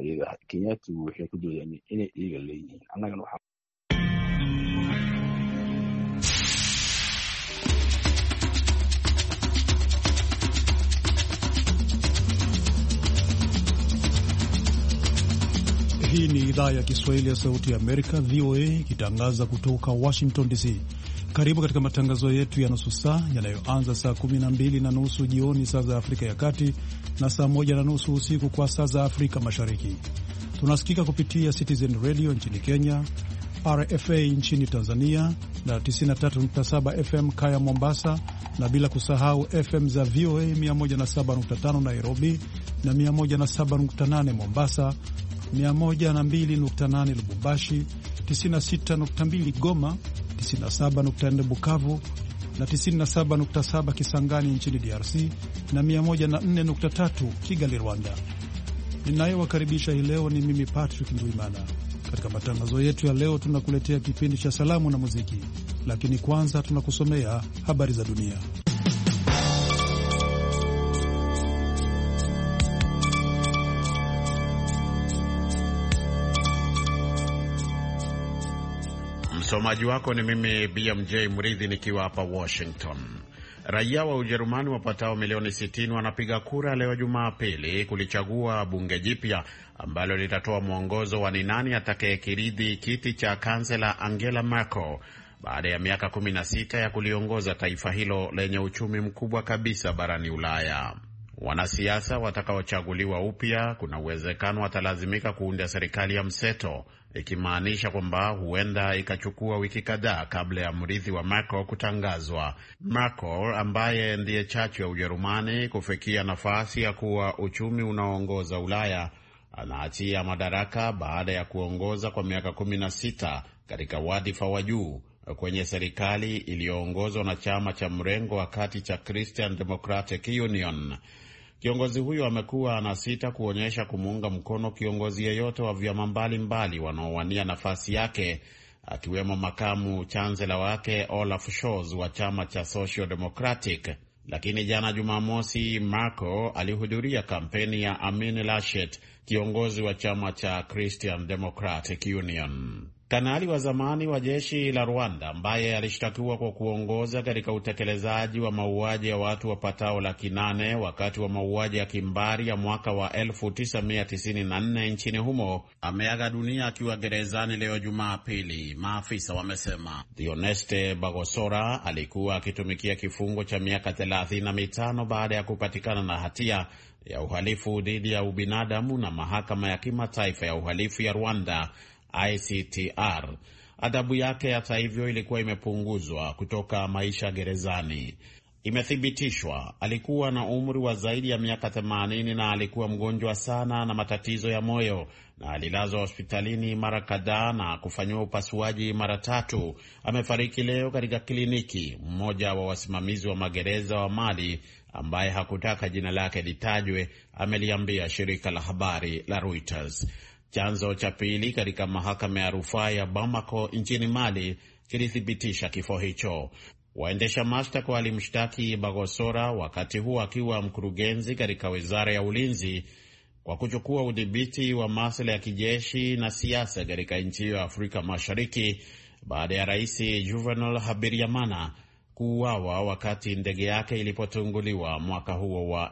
iyaga. Kenyaatu waxay ku doodayaan inay iyaga leeyihiin. Annagana waxa Hii ni idhaa ya Kiswahili ya Sauti ya Amerika, VOA, ikitangaza kutoka Washington DC. Karibu katika matangazo yetu ya nusu saa yanayoanza saa 12:30 jioni saa za Afrika ya Kati na saa 1:30 usiku kwa saa za Afrika Mashariki. Tunasikika kupitia Citizen Radio nchini Kenya, RFA nchini Tanzania na 93.7 FM Kaya Mombasa, na bila kusahau FM za VOA 107.5 Nairobi na 107.8 Mombasa, 102.8 Lubumbashi, 96.2 Goma, 97.4 Bukavu na 97.7 Kisangani nchini DRC na 104.3 Kigali, Rwanda. Ninayewakaribisha hii leo ni mimi Patrick Ndwimana. Katika matangazo yetu ya leo tunakuletea kipindi cha salamu na muziki, lakini kwanza tunakusomea habari za dunia. Msomaji wako ni mimi BMJ Mridhi nikiwa hapa Washington. Raia wa Ujerumani wapatao milioni 60 wanapiga kura leo Jumapili kulichagua bunge jipya ambalo litatoa mwongozo wa ni nani atakayekirithi kiti cha kansela Angela Merkel baada ya miaka 16 ya kuliongoza taifa hilo lenye uchumi mkubwa kabisa barani Ulaya. Wanasiasa watakaochaguliwa upya kuna uwezekano watalazimika kuunda serikali ya mseto, ikimaanisha kwamba huenda ikachukua wiki kadhaa kabla ya mrithi wa Merkel kutangazwa. Merkel, ambaye ndiye chachu ya Ujerumani kufikia nafasi ya kuwa uchumi unaoongoza Ulaya, anaachia madaraka baada ya kuongoza kwa miaka 16 katika wadhifa wa juu kwenye serikali iliyoongozwa na chama cha mrengo wa kati cha Christian Democratic Union. Kiongozi huyo amekuwa anasita kuonyesha kumuunga mkono kiongozi yeyote wa vyama mbalimbali wanaowania nafasi yake, akiwemo makamu chancellor wake Olaf Scholz wa chama cha Social Democratic. Lakini jana Jumamosi, Merkel alihudhuria kampeni ya Armin Laschet, kiongozi wa chama cha Christian Democratic Union. Kanali wa zamani wa jeshi la Rwanda ambaye alishtakiwa kwa kuongoza katika utekelezaji wa mauaji ya watu wapatao 800 wakati wa mauaji ya kimbari ya mwaka wa 1994 nchini humo ameaga dunia akiwa gerezani leo Jumapili, maafisa wamesema. Dioneste Bagosora alikuwa akitumikia kifungo cha miaka 35 baada ya kupatikana na hatia ya uhalifu dhidi ya ubinadamu na mahakama ya kimataifa ya uhalifu ya Rwanda ICTR. Adhabu yake hata hivyo ilikuwa imepunguzwa kutoka maisha gerezani. Imethibitishwa alikuwa na umri wa zaidi ya miaka 80 na alikuwa mgonjwa sana na matatizo ya moyo, na alilazwa hospitalini mara kadhaa na kufanyiwa upasuaji mara 3. Amefariki leo katika kliniki. Mmoja wa wasimamizi wa magereza wa Mali ambaye hakutaka jina lake litajwe ameliambia shirika la habari la Reuters. Chanzo cha pili katika mahakama ya rufaa ya Bamako nchini Mali kilithibitisha kifo hicho. Waendesha mashtaka walimshtaki Bagosora wakati huo akiwa mkurugenzi katika wizara ya ulinzi kwa kuchukua udhibiti wa masuala ya kijeshi na siasa katika nchi hiyo ya Afrika Mashariki baada ya Rais Juvenal Habyarimana kuuawa wakati ndege yake ilipotunguliwa mwaka huo wa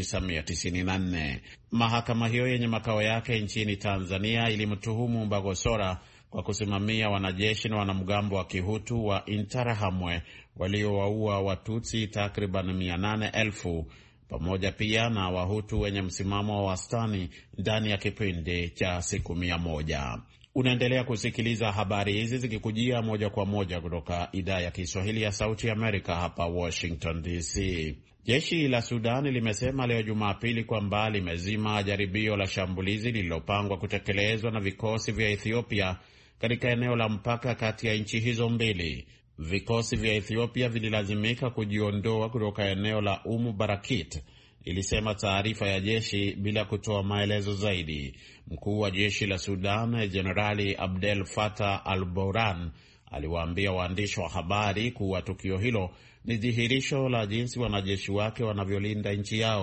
1994. Mahakama hiyo yenye makao yake nchini Tanzania ilimtuhumu Bagosora kwa kusimamia wanajeshi na wanamgambo wa Kihutu wa Interahamwe waliowaua Watutsi takriban 800,000 pamoja pia na Wahutu wenye msimamo wa wastani ndani ya kipindi cha siku 100. Unaendelea kusikiliza habari hizi zikikujia moja kwa moja kutoka idhaa ya Kiswahili ya Sauti Amerika hapa Washington DC. Jeshi la Sudan limesema leo Jumapili kwamba limezima jaribio la shambulizi lililopangwa kutekelezwa na vikosi vya Ethiopia katika eneo la mpaka kati ya nchi hizo mbili. Vikosi vya Ethiopia vililazimika kujiondoa kutoka eneo la Barakit, ilisema taarifa ya jeshi bila kutoa maelezo zaidi. Mkuu wa jeshi la Sudan, Jenerali Abdel Fattah al-Burhan, aliwaambia waandishi wa habari kuwa tukio hilo ni dhihirisho la jinsi wanajeshi wake wanavyolinda nchi yao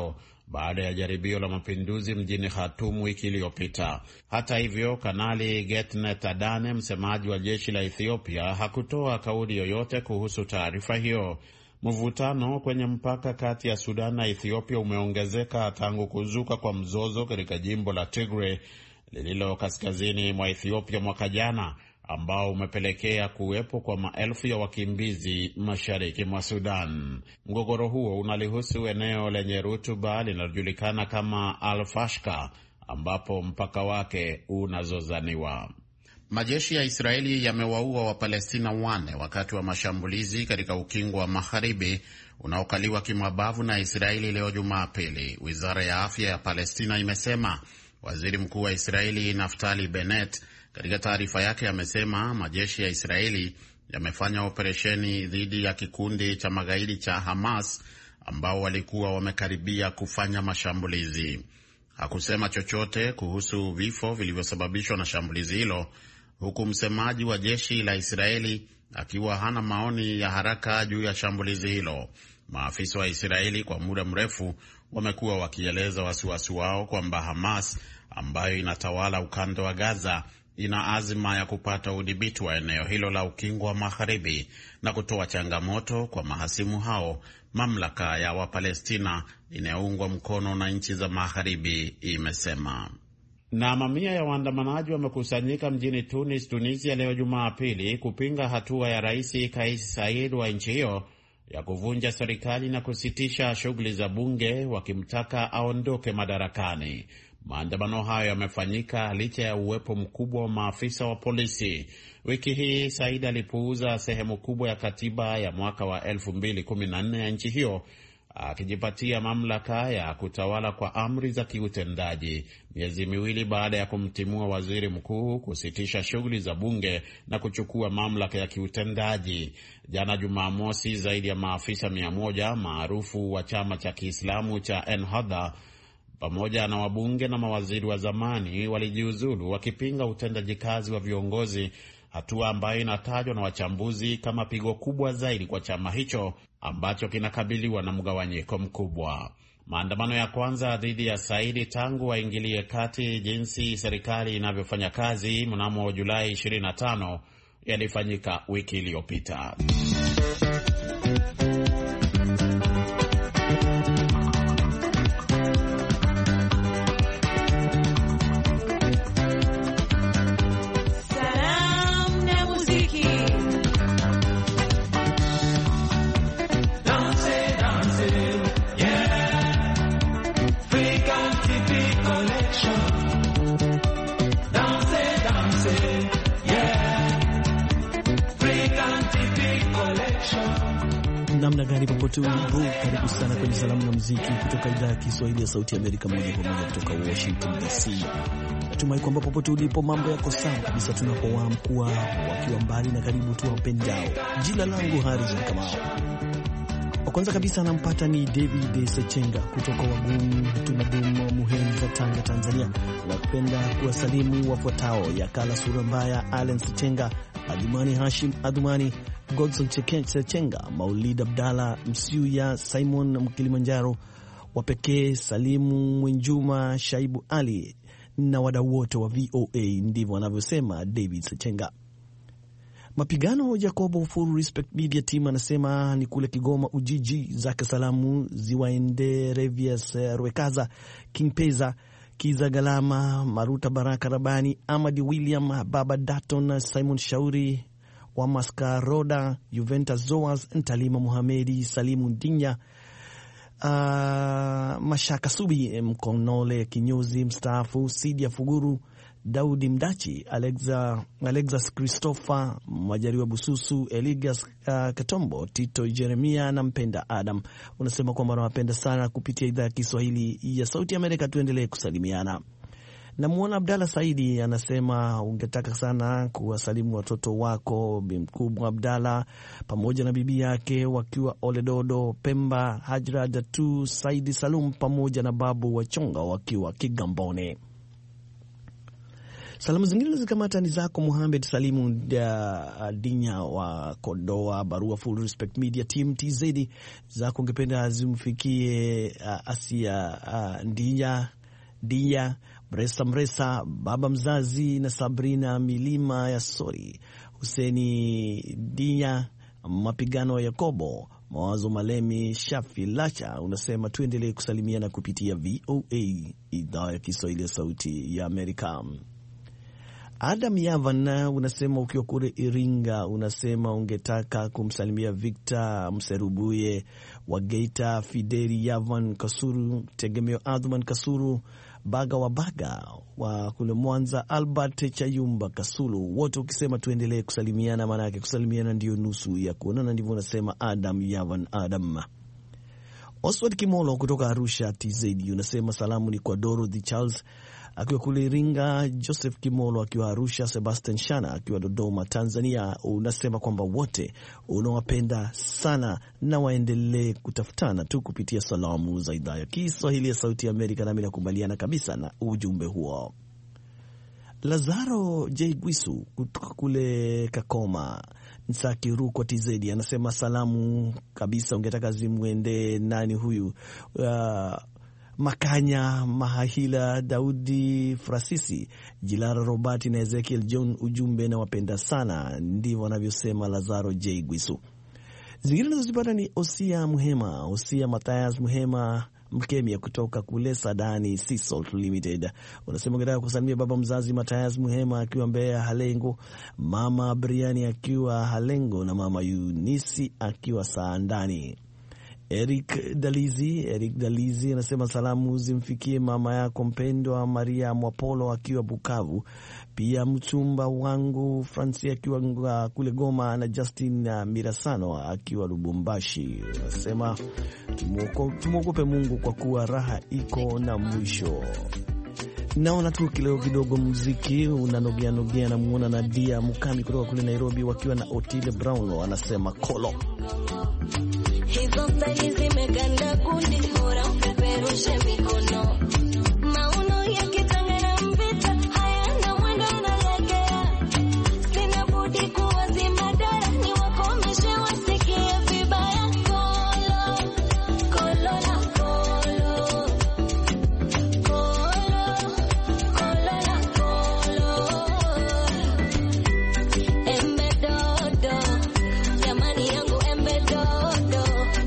baada ya jaribio la mapinduzi mjini Khartoum wiki iliyopita. Hata hivyo, Kanali Getnet Adane, msemaji wa jeshi la Ethiopia, hakutoa kauli yoyote kuhusu taarifa hiyo. Mvutano kwenye mpaka kati ya Sudan na Ethiopia umeongezeka tangu kuzuka kwa mzozo katika jimbo la Tigray lililo kaskazini mwa Ethiopia mwaka jana, ambao umepelekea kuwepo kwa maelfu ya wakimbizi mashariki mwa Sudan. Mgogoro huo unalihusu eneo lenye rutuba linalojulikana kama Al-Fashka, ambapo mpaka wake unazozaniwa. Majeshi ya Israeli yamewaua Wapalestina 4 wakati wa mashambulizi katika ukingo wa Magharibi unaokaliwa kimabavu na Israeli leo Jumapili, wizara ya afya ya Palestina imesema. Waziri mkuu wa Israeli Naftali Bennett katika taarifa yake amesema majeshi ya Israeli yamefanya operesheni dhidi ya kikundi cha magaidi cha Hamas ambao walikuwa wamekaribia kufanya mashambulizi. Hakusema chochote kuhusu vifo vilivyosababishwa na shambulizi hilo, huku msemaji wa jeshi la Israeli akiwa hana maoni ya haraka juu ya shambulizi hilo. Maafisa wa Israeli kwa muda mrefu wamekuwa wakieleza wasiwasi wao kwamba Hamas, ambayo inatawala ukanda wa Gaza, ina azma ya kupata udhibiti wa eneo hilo la ukingo wa Magharibi na kutoa changamoto kwa mahasimu hao, mamlaka ya Wapalestina inayoungwa mkono na nchi za Magharibi imesema. Na mamia ya waandamanaji wamekusanyika mjini Tunis, Tunisia leo Jumapili kupinga hatua ya Rais Kais Saied wa nchi hiyo ya kuvunja serikali na kusitisha shughuli za bunge, wakimtaka aondoke madarakani. Maandamano hayo yamefanyika licha ya uwepo mkubwa wa maafisa wa polisi. Wiki hii Said alipuuza sehemu kubwa ya katiba ya mwaka wa 2014 ya nchi hiyo, akijipatia mamlaka ya kutawala kwa amri za kiutendaji, miezi miwili baada ya kumtimua waziri mkuu, kusitisha shughuli za bunge na kuchukua mamlaka ya kiutendaji. Jana Jumamosi, zaidi ya maafisa 100 maarufu wa chama cha Kiislamu cha Ennahda pamoja na wabunge na mawaziri wa zamani walijiuzulu wakipinga utendaji kazi wa viongozi, hatua ambayo inatajwa na wachambuzi kama pigo kubwa zaidi kwa chama hicho ambacho kinakabiliwa na mgawanyiko mkubwa. Maandamano ya kwanza dhidi ya Saidi tangu waingilie kati jinsi serikali inavyofanya kazi mnamo Julai 25 yalifanyika wiki iliyopita. Namna gani popote ulipo, karibu sana kwenye salamu na muziki kutoka idhaa ya Kiswahili ya Sauti ya Amerika, moja kwa moja kutoka Washington DC. Natumai kwamba popote ulipo mambo yako sawa kabisa, tunapowaamkua wakiwa mbali na karibu tuwapendao. Jina langu Harrison Kamau. Wa kwanza kabisa anampata ni David Sechenga kutoka Wagumu Tunadumu Muhenza, Tanga, Tanzania. Napenda kuwasalimu wafuatao: Yakala Sura Mbaya, Allen Sechenga, Adhumani Hashim Adhumani, Godson Sechenga, Maulid Abdalla Msiuya, Simon Mkilimanjaro wa pekee, Salimu Mwenjuma, Shaibu Ali na wadau wote wa VOA. Ndivyo anavyosema David Sechenga. Mapigano Jacobo Full Respect Media Team anasema ni kule Kigoma Ujiji, zake salamu ziwaende Revius Rwekaza, King Peza, Kiza Galama, Maruta Baraka Rabani, Amadi William, Baba Daton, Simon Shauri wa Maskaroda, Juventus Zoas, Ntalima Muhamedi, Salimu Ndinya, Mashaka Subi, Mkonole Kinyozi mstaafu, Sidia Fuguru, Daudi Mdachi, Alexas Christopher, Majariwa Bususu, Eligas Katombo, Tito Jeremia na Mpenda Adam. Unasema kwamba wanawapenda sana kupitia idhaa ya Kiswahili ya Sauti Amerika. Tuendelee kusalimiana. Namuona Abdalla Saidi anasema ungetaka sana kuwasalimu watoto wako Bimkubwa Abdalla pamoja na bibi yake wakiwa Oledodo Pemba, Hajra Datu Saidi Salum pamoja na babu Wachonga wakiwa Kigamboni. Salamu zingine zikamata ni zako Mohamed Salimu Dinya wa Kodoa, barua Full Respect Media Team TZ, zako ungependa zimfikie Asia Dia Mresa, baba mzazi na Sabrina Milima ya Sori, Huseni Dia, Mapigano Yakobo, Mawazo Malemi, Shafi Lacha. Unasema tuendelee kusalimiana kupitia VOA idhaa ya Kiswahili ya Sauti ya Amerika. Adam Yavan unasema ukiwa kule Iringa, unasema ungetaka kumsalimia Victor Mserubuye wa Geita, Fideri Yavan Kasuru, Tegemeo Adhman Kasuru, Baga wa Baga wa kule Mwanza, Albert Chayumba Kasulu, wote ukisema tuendelee kusalimiana, maana yake kusalimiana ndio nusu ya kuonana, ndivyo unasema Adam Yavan Adam. Oswald Kimolo kutoka Arusha TZ unasema salamu ni kwa Dorothy Charles akiwa kule Iringa, Joseph Kimolo akiwa Arusha, Sebastian Shana akiwa Dodoma Tanzania. Unasema kwamba wote unawapenda sana na waendelee kutafutana tu kupitia salamu za idhaa ya Kiswahili ya Sauti ya Amerika, nami nakubaliana kabisa na ujumbe huo. Lazaro J. Gwisu kutoka kule Kakoma Nsaki Ruko TZ anasema salamu kabisa ungetaka zimwende nani huyu, Makanya Mahahila, Daudi Frasisi, Jilara Robati na Ezekiel John. Ujumbe na wapenda sana, ndivyo wanavyosema Lazaro J. Gwisu. Zingine nazozipata ni Osia Mathias Muhema Mkemia kutoka kule Sadani Sea Salt Limited. Unasema ungetaka kusalimia baba mzazi Mathias Muhema akiwa Mbeya Halengo, mama Briani akiwa Halengo na mama Yunisi akiwa Saandani. Eric Dalizi anasema salamu zimfikie mama yako mpendwa Maria Mwapolo akiwa Bukavu, pia mchumba wangu Francis akiwa kule Goma na Justin Mirasano akiwa Lubumbashi. Anasema tumuogope Mungu kwa kuwa raha iko na mwisho. Naona tu kileo kidogo muziki unanogea na muona Nadia Mukami kutoka kule Nairobi wakiwa na Otile Brown, anasema Kolo. Hizo style zimeganda kundi, bora upeperushe mikono. Mauno ya kitangana mpita, hayana mwendo analegea. Sina budi kuwazima dara, ni wakomeshe wasikie vibaya. Kolo, kolo la kolo, kolo, kolo la kolo. Embe dodo, jamani yangu embe dodo.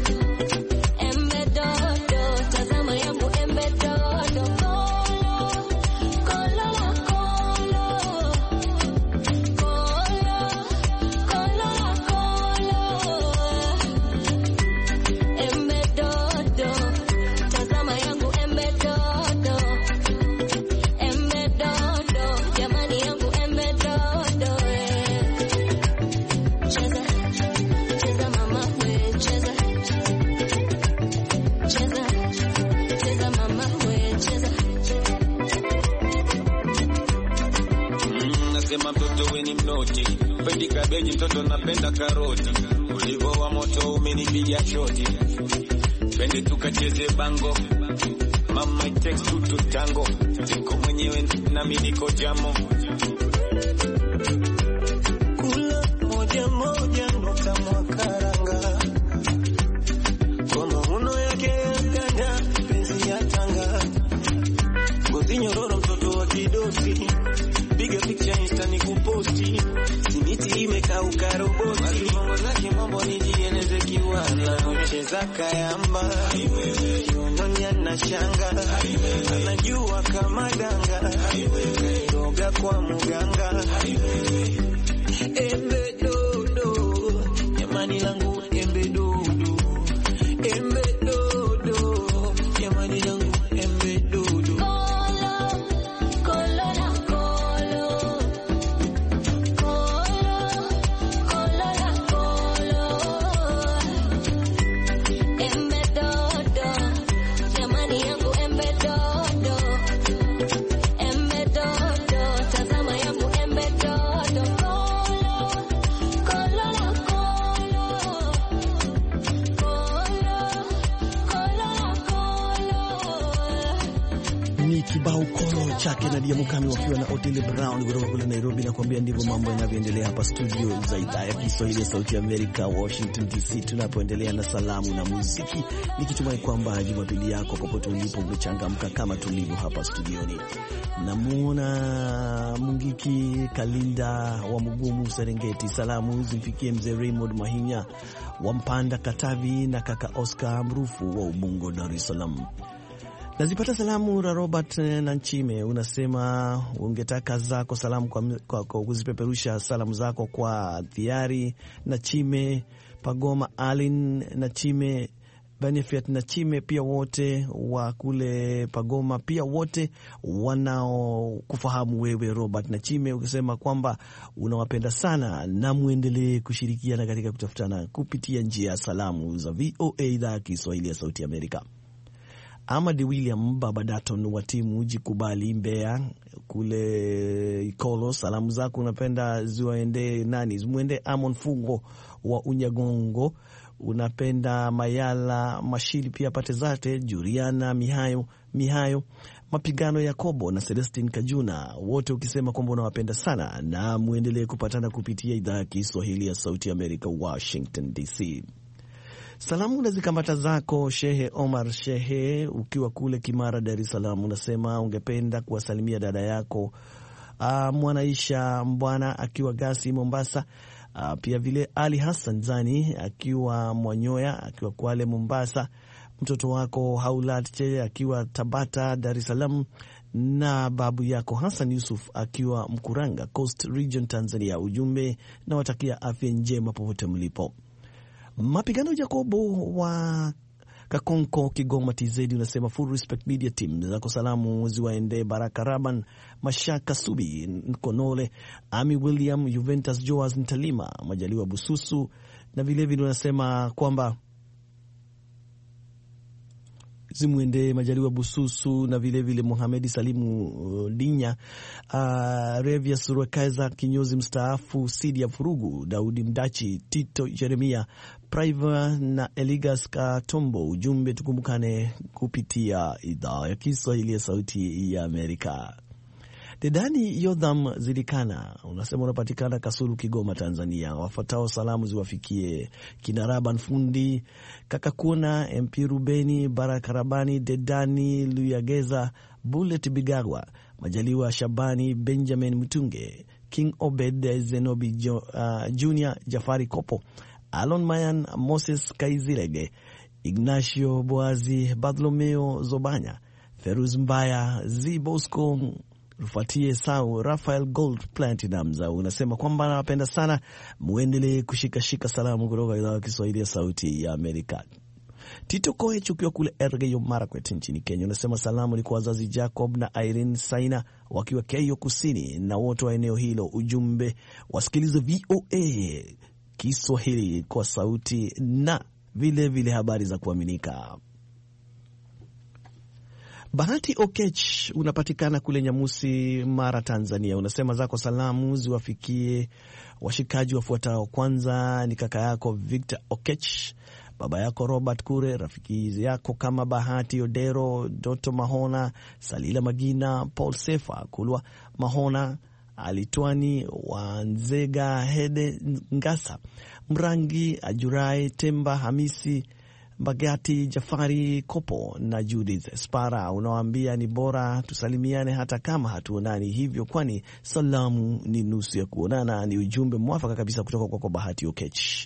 Kabeji mtoto napenda karoti, ulivo wa moto umenipiga shoti. Twende tukacheze bango, mama it takes two to tango. Niko mwenyewe na mimi niko jamo. Kula moja moja nota mwakaranga, kama uno yake ganda penzi ya tanga. Ngozi nyororo mtoto wa kidosi, piga picture insta nikuposti. Simiti imekauka roboti, bongo zake mambo nijieleze kiwana. Cheza kayamba, kiononya na shanga, anajua kama danga, kairoga kwa muganga. Embe dodo, jamani langu embe dodo. Embe dodo, jamani langu embe dodo. Tazama chake Nadia Mukami wakiwa na Otile Brown kutoka kule Nairobi, na kuambia ndivyo mambo yanavyoendelea hapa studio za idhaa ya Kiswahili ya Sauti ya Amerika, Washington DC, tunapoendelea na salamu na muziki, nikitumai kwamba Jumapili yako popote ulipo umechangamka kama tulivyo hapa studioni. Namuona Mungiki Kalinda wa Mugumu Serengeti, salamu zifikie mzee Raymond Mahinya wa Mpanda Katavi na kaka Oscar Mrufu wa Ubungo Dar es Salaam. Nazipata salamu za Robert Nanchime, unasema ungetaka zako salamu kwa kuzipeperusha salamu zako kwa Thiari Nachime, Pagoma Alin Nachime, Benefit Nachime, pia wote wa kule Pagoma, pia wote wanao kufahamu wewe Robert Nachime, ukisema kwamba unawapenda sana na muendelee kushirikiana katika kutafutana kupitia njia ya salamu za VOA idhaa ya Kiswahili ya Sauti Amerika. Amadi William Baba Daton wa timu Jikubali Mbeya kule Ikolo, salamu zako unapenda ziwaende nani? Zimwende Amon Fungo wa Unyagongo, unapenda Mayala Mashili, pia pate zate Juliana Mihayo Mapigano Yakobo na Celestine Kajuna, wote ukisema kwamba unawapenda sana na muendelee kupatana kupitia idhaa ya Kiswahili ya Sauti Amerika, Washington DC. Salamu na zikamata zako Shehe Omar Shehe ukiwa kule Kimara, Dar es Salaam, unasema ungependa kuwasalimia dada yako Mwanaisha Mbwana akiwa Gasi Mombasa, pia vile Ali Hassan Zani akiwa Mwanyoya akiwa Kwale Mombasa, mtoto wako Haulat Che akiwa Tabata Dar es Salaam, na babu yako Hassan Yusuf akiwa Mkuranga Coast Region Tanzania. Ujumbe na watakia afya njema popote mlipo. Mapigano Jacobo wa Kakonko Kigoma TZ unasema full respect media team zako salamu ziwaende Baraka Raban, Mashaka Subi Nkonole, Ami William, Juventus Joas Ntalima, Majaliwa Bususu, na vile vile unasema kwamba zimuende Majaliwa Bususu na vile vile Mohamed Salimu Dinya, Revia Surakaza kinyozi mstaafu, Sidia Furugu, Daudi Mdachi, Tito Jeremia, Priva na Eligas Katombo. Ujumbe tukumbukane kupitia idhaa ya Kiswahili ya Sauti ya Amerika. Dedani Yodham Zidikana unasema unapatikana Kasulu Kigoma Tanzania, wafuatao salamu ziwafikie Kinaraban Fundi, Kakakuna MP Rubeni, Barakarabani, Dedani Luyageza, Bullet Bigagwa, Majaliwa Shabani, Benjamin Mutunge, King Obed Zenobi Junior, Jafari Kopo, Alon Mayan, Moses Kaizirege, Ignacio Boazi, Bartolomeo Zobanya, Feruz Mbaya, Zibosco Rufatie Sau, Rafael Gold Platinum za unasema kwamba anapenda sana muendelee kushika salamu kutoka idhaa ya Kiswahili ya Sauti ya Amerika. Tito Koe chukiwa kule Elgeyo Marakwet nchini Kenya unasema salamu ni kwa wazazi Jacob na Irene Saina wakiwa Keyo Kusini na wote wa eneo hilo. Ujumbe wasikilize VOA Kiswahili kwa sauti na vile vile habari za kuaminika. Bahati Okech unapatikana kule Nyamusi, Mara, Tanzania. Unasema zako salamu ziwafikie washikaji wafuatao. Kwanza ni kaka yako Victor Okech, baba yako Robert Kure, rafiki yako kama Bahati Odero, Doto Mahona, Salila Magina, Paul Sefa Kulwa Mahona, Alitwani Wanzega, Hede Ngasa, Mrangi Ajurai, Temba Hamisi Bagati, Jafari Kopo na Judith Spara. Unawaambia ni bora tusalimiane hata kama hatuonani hivyo, kwani salamu ni nusu ya kuonana. Ni ujumbe mwafaka kabisa kutoka kwa Bahati Okech.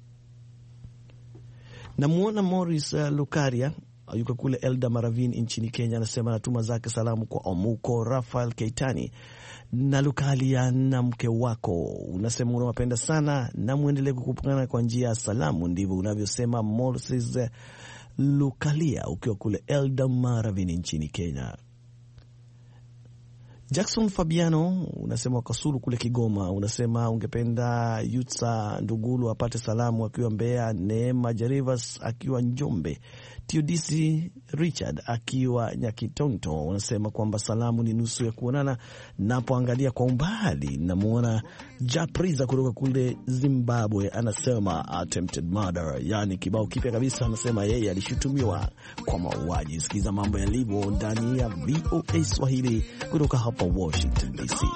Namuona Morris Lukaria yuko kule Elda Maravin nchini Kenya, anasema natuma zake salamu kwa Omuko Rafael Keitani na Lukalia na mke wako. Unasema unawapenda sana na muendelee kukupana kwa njia ya salamu, ndivyo unavyosema Morris Lukalia ukiwa kule Elda Maravin nchini Kenya. Jackson Fabiano unasema Kasulu kule Kigoma, unasema ungependa Yutsa Ndugulu apate salamu akiwa Mbeya, Neema Jarivas akiwa Njombe, Theodisi Richard akiwa Nyakitonto. Unasema kwamba salamu ni nusu ya kuonana. Napoangalia kwa umbali namuona Japriza kutoka kule Zimbabwe, anasema attempted murder, yani kibao kipya kabisa. Anasema yeye alishutumiwa kwa mauaji. Sikiza mambo yalivyo ndani ya VOA Swahili kutoka hapa Washington DC.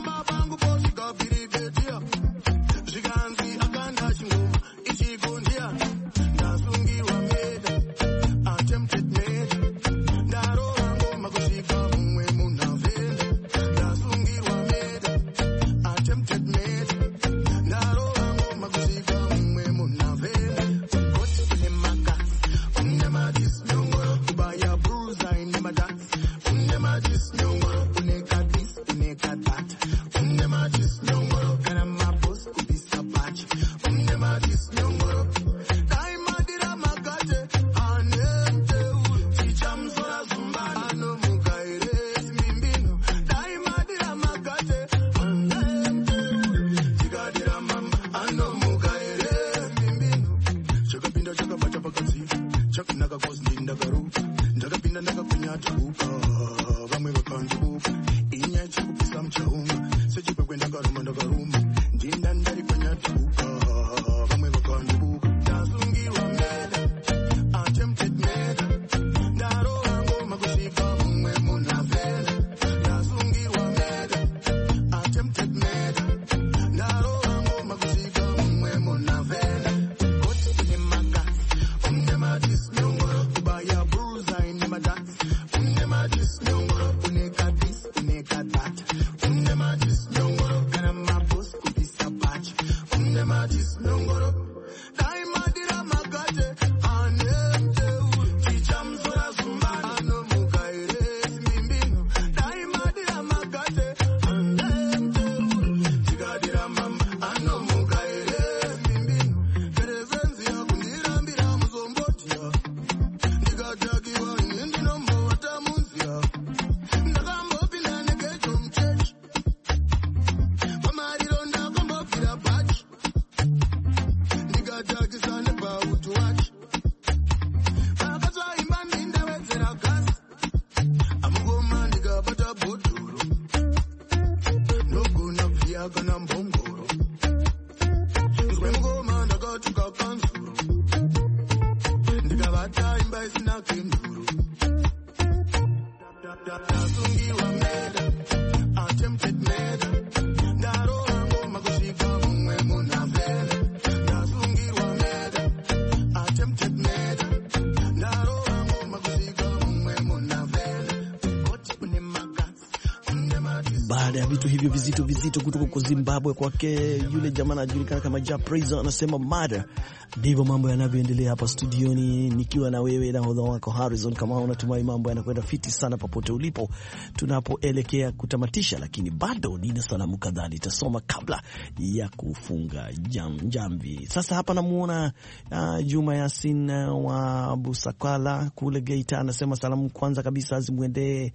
Baada ya vitu hivyo vizito kutoka kwa Zimbabwe kwake yule jamaa anajulikana kama Japriza, anasema mada. Ndivyo mambo yanavyoendelea hapa studioni nikiwa na wewe na hodha wako Harrison. Kama unatumai mambo yanakwenda fiti sana popote ulipo tunapoelekea kutamatisha, lakini bado nina salamu kadhaa nitasoma kabla ya kufunga jamvi. Sasa hapa namuona Juma Yasin wa Busakala kule Geita, anasema salamu kwanza kabisa zimwendee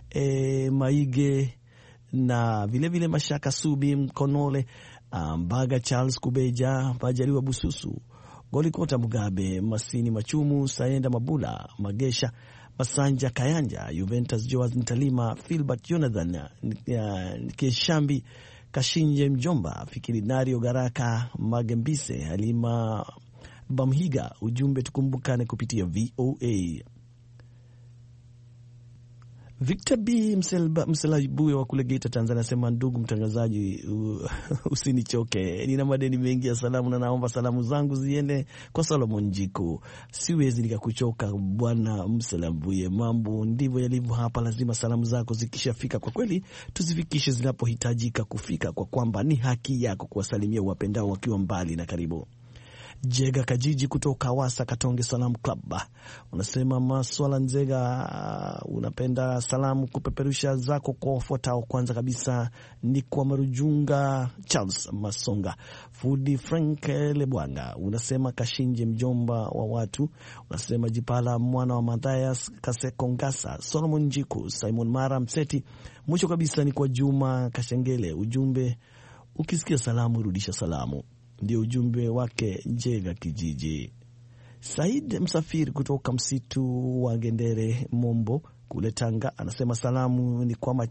Maige na vile Mashaka Subi Mkonole, Mbaga Charles Kubeja, Bajaliwa Bususu, Golikota Mugabe, Masini Machumu, Saenda Mabula, Magesha Masanja Kayanja, Juventus Joas Ntalima, Philbert Jonathan Keshambi, Kashinje Mjomba, Fikiri Nario Garaka, Magembise, Halima Bamhiga. Ujumbe tukumbukane kupitia VOA. Victor B. Mselabuye wa kule Geita, Tanzania, anasema ndugu mtangazaji, usinichoke. Nina madeni mengi ya salamu na naomba salamu zangu ziende kwa Solomon Jiko. Siwezi nikakuchoka bwana Mselabuye. Mambo ndivyo yalivyo hapa, lazima salamu zako zikishafika kwa kweli tuzifikishe zinapohitajika kufika, kwa kwamba ni haki yako kuwasalimia wapendao wakiwa mbali na karibu. Jega Kajiji kutoka Wasa Katonge Salam Club unasema Maswala Nzega, unapenda salamu kupeperusha zako kwa wafuatao. Kwanza kabisa ni kwa Marujunga Charles Masonga, Fudi Frank Lebwanga, unasema Kashinje mjomba wa watu, unasema Jipala mwana wa Mathias Kasekongasa, Solomon Jiku, Simon Mara Mseti. Mwisho kabisa ni kwa Juma Kashengele, ujumbe ukisikia salamu rudisha salamu. Ndio ujumbe wake Njega Kijiji. Said Msafiri kutoka msitu wa Gendere Mombo kule Tanga anasema salamu ni kwa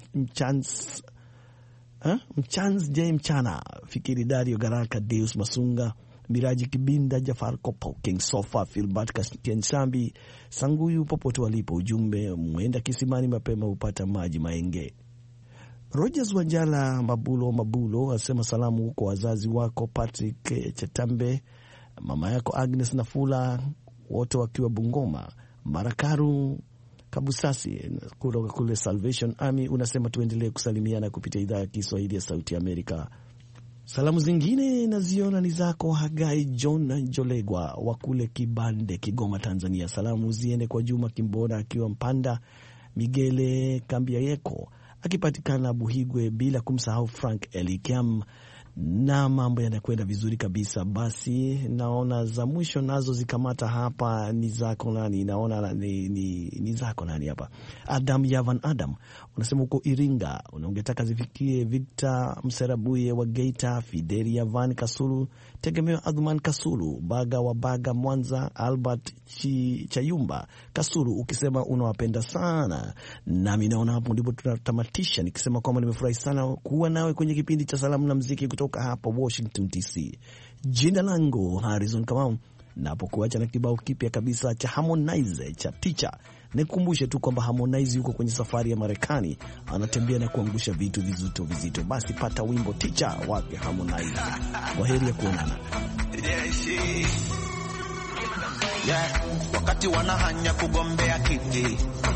Mchans J Mchana, Fikiri Dario Garaka, Deus Masunga, Miraji Kibinda, Jafar Kopo, King Sofa, Filbert Kensambi, Sanguyu popote walipo. Ujumbe mwenda kisimani mapema upata maji maenge. Rogers Wanjala Mabulo asema salamu kwa wazazi wako Patrick Chetambe, mama yako Agnes Nafula, wote wakiwa Bungoma, Marakaru Kabusasi kutoka kule Salvation Army. Unasema tuendelee kusalimiana kupitia idhaa ya Kiswahili ya Sauti ya Amerika. Salamu zingine naziona ni zako Hagai John Jolegwa wa kule Kibande, Kigoma, Tanzania. Salamu ziende kwa Juma Kimbona akiwa Mpanda, Migele Kambiayeko akipatikana Buhigwe, bila kumsahau Frank Elikiam, na mambo yanakwenda vizuri kabisa. Basi naona za mwisho nazo zikamata hapa. Ni zako nani? Naona ni zako nani hapa? Adam Yavan Adam unasema uko Iringa, unaongetaka zifikie Victor Mserabuye wa Geita, Fideri Yavan Kasulu, Tegemeo Adhuman Kasulu, Baga wa Baga Mwanza, Albert Chayumba Kasulu, ukisema unawapenda sana. Nami naona hapo ndipo tunatamatisha nikisema kwamba nimefurahi sana kuwa nawe kwenye kipindi cha salamu na muziki kutoka hapa Washington DC. Jina langu Harrison Kamau, napokuacha na kibao kipya kabisa cha Harmonize cha Teacher. Nikukumbushe tu kwamba Harmonize yuko kwenye safari ya Marekani, anatembea na kuangusha vitu vizito. Basi pata wimbo Teacher wake Harmonize. Kwaheri ya kuonana. Wakati wanahanya kugombea kiti,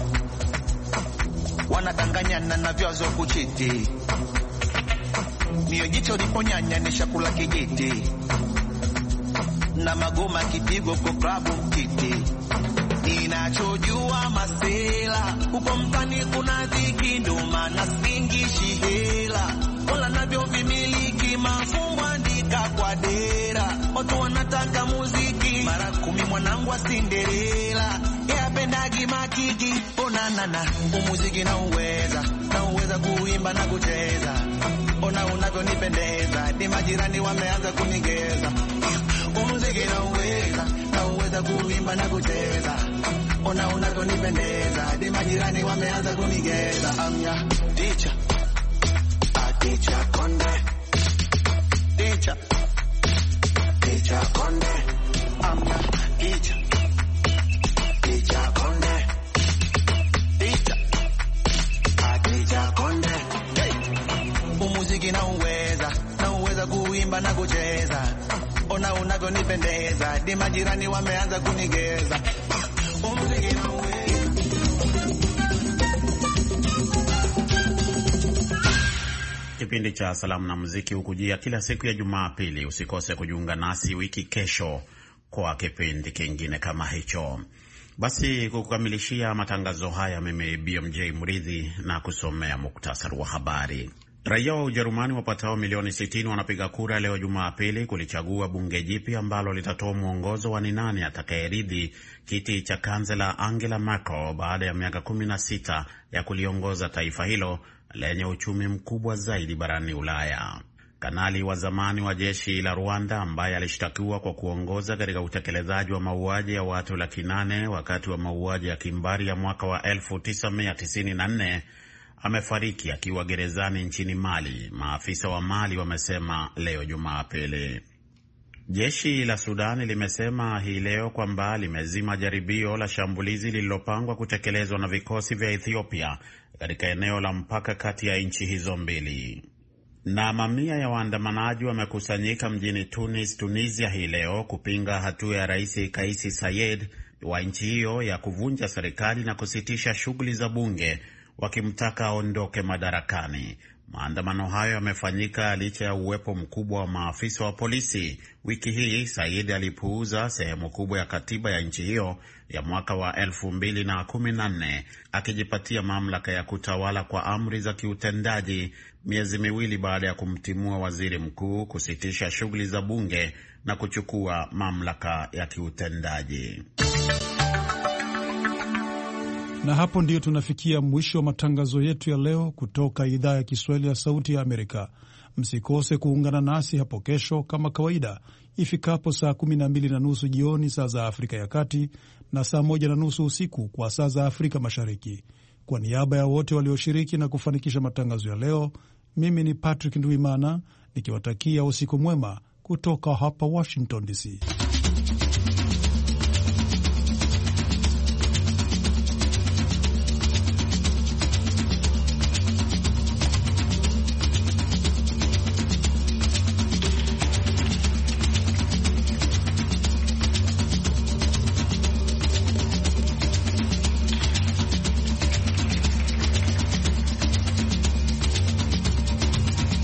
wanadanganyana na vyazo kuchiti, mio jicho liponyanya ni shakula kijiti, na magoma kipigo kwa klabu mkiti. Ninachojua masela uko mtani kuna dhiki, ndo maana singishi hela wala navyo vimiliki, mafungu andika kwa dera, watu wanataka muziki mara 10 mwanangu wa Cinderella, yapendagi makiki. Onanana umuziki na uweza kuimba na kucheza, ona unavyonipendeza, ni majirani wameanza kunigeza. Umuziki na uweza kuimba na kucheza, ona unavyonipendeza, ni majirani wameanza kunigeza. Amya teacher, teacher Konde, teacher Konde, amya teacher Konde, teacher Konde. Umuziki na uweza kuimba na kucheza, ona unavyonipendeza, ni majirani wameanza kunigeza. Umuziki na Kipindi cha salamu na muziki hukujia kila siku ya Jumapili. Usikose kujiunga nasi wiki kesho kwa kipindi kingine kama hicho. Basi kukamilishia matangazo haya, mimi BMJ Mridhi na kusomea muktasari wa habari. Raia wa Ujerumani wapatao milioni 60 wanapiga kura leo Jumapili kulichagua bunge jipya ambalo litatoa mwongozo wa ni nani atakayeridhi kiti cha kansela Angela Merkel baada ya miaka 16 ya kuliongoza taifa hilo lenye uchumi mkubwa zaidi barani Ulaya. Kanali wa zamani wa jeshi la Rwanda ambaye alishtakiwa kwa kuongoza katika utekelezaji wa mauaji ya watu 800 wakati wa mauaji ya kimbari ya mwaka wa 1994 amefariki akiwa gerezani nchini Mali, maafisa wa Mali wamesema leo Jumapili. Jeshi la Sudani limesema hii leo kwamba limezima jaribio la shambulizi lililopangwa kutekelezwa na vikosi vya Ethiopia katika eneo la mpaka kati ya nchi hizo mbili. Na mamia ya waandamanaji wamekusanyika mjini Tunisia hii leo kupinga hatua ya Rais Kais Saied wa nchi hiyo ya kuvunja serikali na kusitisha shughuli za bunge, wakimtaka aondoke madarakani. Maandamano hayo yamefanyika licha ya uwepo mkubwa wa maafisa wa polisi. Wiki hii Said alipuuza sehemu kubwa ya katiba ya nchi hiyo ya mwaka wa 2014 akijipatia mamlaka ya kutawala kwa amri za kiutendaji, miezi miwili baada ya kumtimua waziri mkuu, kusitisha shughuli za bunge na kuchukua mamlaka ya kiutendaji. Na hapo ndiyo tunafikia mwisho wa matangazo yetu ya leo kutoka idhaa ya Kiswahili ya Sauti ya Amerika. Msikose kuungana nasi hapo kesho kama kawaida ifikapo saa 12:30 jioni saa za Afrika ya Kati na saa 1:30 usiku kwa saa za Afrika Mashariki. Kwa niaba ya wote walioshiriki na kufanikisha matangazo ya leo, mimi ni Patrick Ndwimana nikiwatakia usiku mwema kutoka hapa Washington DC.